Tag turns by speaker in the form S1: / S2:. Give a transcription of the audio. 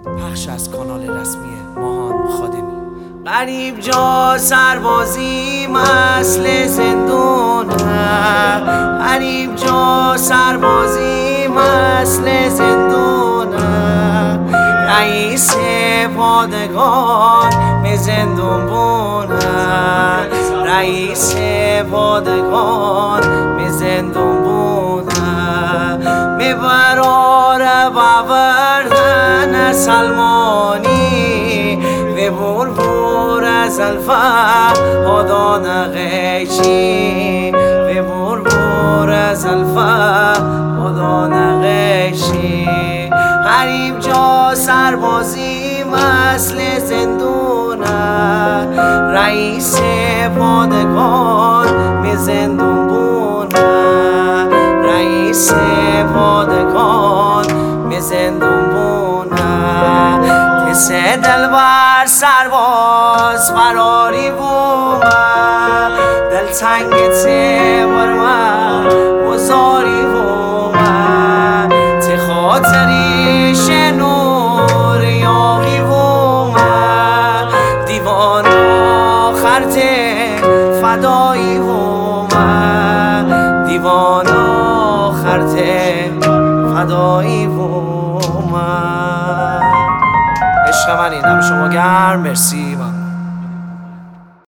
S1: پخش از کانال رسمی ماهان خادمی. غریب جا سربازی مثل زندونه، غریب جا سربازی مثل زندونه. رئیس پادگان می زندون بونه، رئیس پادگان می زندون بونه. می براره باوردن سلمانی و بربور از الفا خدا نغیشی، و بربور از الفا خدا نغیشی. غریب جا سربازی مثل زندونه، رئیس پادگان می زندون بونه، رئیس پادگان می زندون بونه. کسه دلبر سرباز فراری بومه، دل تنگ ته برمه بزاری بومه. ته خاطری شنور یاقی بومه، دیوان آخر ته فدایی بومه، دیوان آخر ته فدایی بومه. عشق من این دم شما گرم، مرسی.